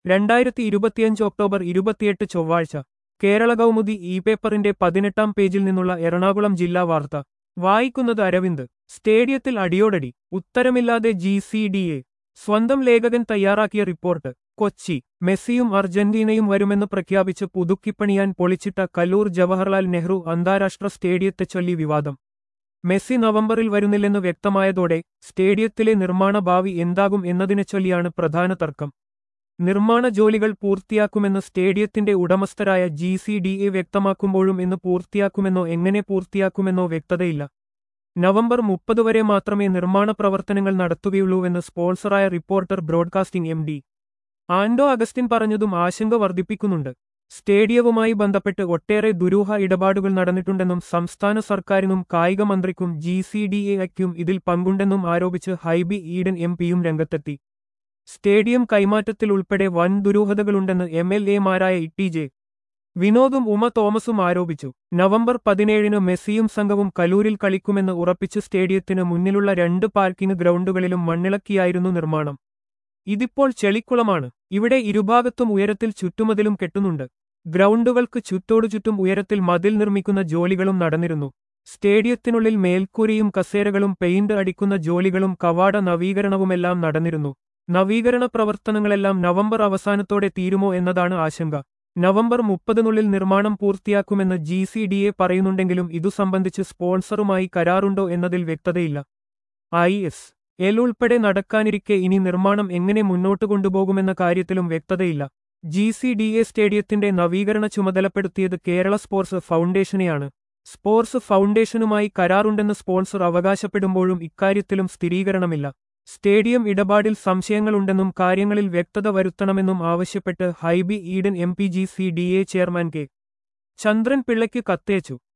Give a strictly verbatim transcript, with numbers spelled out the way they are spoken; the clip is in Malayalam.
രണ്ടായിരത്തി ഇരുപത്തിയഞ്ച് ഒക്ടോബർ ഇരുപത്തിയെട്ട് ചൊവ്വാഴ്ച കേരള കൗമുദി ഇ പേപ്പറിന്റെ പതിനെട്ടാം പേജിൽ നിന്നുള്ള എറണാകുളം ജില്ലാ വാർത്ത വായിക്കുന്നത് അരവിന്ദ്. സ്റ്റേഡിയത്തിൽ അടിയോടടി, ഉത്തരമില്ലാതെ ജി സി ഡി എ. സ്വന്തം ലേഖകൻ തയ്യാറാക്കിയ റിപ്പോർട്ട്. കൊച്ചി. മെസ്സിയും അർജന്റീനയും വരുമെന്ന് പ്രഖ്യാപിച്ച് പുതുക്കിപ്പണിയാൻ പൊളിച്ചിട്ട കല്ലൂർ ജവഹർലാൽ നെഹ്റു അന്താരാഷ്ട്ര സ്റ്റേഡിയത്തെച്ചൊല്ലി വിവാദം. മെസ്സി നവംബറിൽ വരുന്നില്ലെന്ന് വ്യക്തമായതോടെ സ്റ്റേഡിയത്തിലെ നിർമ്മാണ ഭാവി എന്താകും എന്നതിനെച്ചൊല്ലിയാണ് പ്രധാന തർക്കം. നിർമ്മാണ ജോലികൾ പൂർത്തിയാക്കുമെന്ന് സ്റ്റേഡിയത്തിന്റെ ഉടമസ്ഥരായ ജി സി ഡി എ വ്യക്തമാക്കുമ്പോഴും എന്ന് പൂർത്തിയാക്കുമെന്നോ എങ്ങനെ പൂർത്തിയാക്കുമെന്നോ വ്യക്തതയില്ല. നവംബർ മുപ്പത് വരെ മാത്രമേ നിർമ്മാണ പ്രവർത്തനങ്ങൾ നടത്തുകയുള്ളൂവെന്ന് സ്പോൺസറായ reporter broadcasting M D Anto Augustine പറഞ്ഞതും ആശങ്ക വർദ്ധിപ്പിക്കുന്നുണ്ട്. സ്റ്റേഡിയവുമായി ബന്ധപ്പെട്ട് ഒട്ടേറെ ദുരൂഹ ഇടപാടുകൾ നടന്നിട്ടുണ്ടെന്നും സംസ്ഥാന സർക്കാരിനും കായിക മന്ത്രിക്കും ജി സി ഡി എക്കും ഇതിൽ പങ്കുണ്ടെന്നും ആരോപിച്ച് ഹൈബി ഈഡൻ എം പിയും രംഗത്തെത്തി. സ്റ്റേഡിയം കൈമാറ്റത്തിൽ ഉൾപ്പെടെ വൻ ദുരൂഹതകളുണ്ടെന്ന് എം എൽ എമാരായ ഇ ടി ജെ വിനോദും ഉമ തോമസും ആരോപിച്ചു. നവംബർ പതിനേഴിന് മെസ്സിയും സംഘവും കലൂരിൽ കളിക്കുമെന്ന് ഉറപ്പിച്ച് സ്റ്റേഡിയത്തിന് മുന്നിലുള്ള രണ്ട് പാർക്കിംഗ് ഗ്രൗണ്ടുകളിലും മണ്ണിളക്കിയായിരുന്നു നിർമ്മാണം. ഇതിപ്പോൾ ചെളിക്കുളമാണ്. ഇവിടെ ഇരുഭാഗത്തും ഉയരത്തിൽ ചുറ്റുമതിലും കെട്ടുന്നുണ്ട്. ഗ്രൗണ്ടുകൾക്ക് ചുറ്റോടു ചുറ്റും ഉയരത്തിൽ മതിൽ നിർമ്മിക്കുന്ന ജോലികളും നടന്നിരുന്നു. സ്റ്റേഡിയത്തിനുള്ളിൽ മേൽക്കൂരയും കസേരകളും പെയിന്റ് അടിക്കുന്ന ജോലികളും കവാട നവീകരണവുമെല്ലാം നടന്നിരുന്നു. നവീകരണ പ്രവർത്തനങ്ങളെല്ലാം നവംബർ അവസാനത്തോടെ തീരുമോ എന്നതാണ് ആശങ്ക. നവംബർ മുപ്പതിനുള്ളിൽ നിർമ്മാണം പൂർത്തിയാക്കുമെന്ന് ജി സി ഡി എ പറയുന്നുണ്ടെങ്കിലും ഇതു സംബന്ധിച്ച് സ്പോൺസറുമായി കരാറുണ്ടോ എന്നതിൽ വ്യക്തതയില്ല. ഐ എസ് എൽ ഉൾപ്പെടെ നടക്കാനിരിക്കെ ഇനി നിർമ്മാണം എങ്ങനെ മുന്നോട്ട് കൊണ്ടുപോകുമെന്ന കാര്യത്തിലും വ്യക്തതയില്ല. ജി സി ഡി എ സ്റ്റേഡിയത്തിന്റെ നവീകരണ ചുമതലപ്പെടുത്തിയത് കേരള സ്പോർട്സ് ഫൗണ്ടേഷനെയാണ്. സ്പോർട്സ് ഫൗണ്ടേഷനുമായി കരാറുണ്ടെന്ന് സ്പോൺസർ അവകാശപ്പെടുമ്പോഴും ഇക്കാര്യത്തിലും സ്ഥിരീകരണമില്ല. സ്റ്റേഡിയം ഇടപാടിൽ സംശയങ്ങളുണ്ടെന്നും കാര്യങ്ങളിൽ വ്യക്തത വരുത്തണമെന്നും ആവശ്യപ്പെട്ട് Hibi Eden M P G C D A chairman K Chandran പിള്ളയ്ക്ക് കത്തയച്ചു.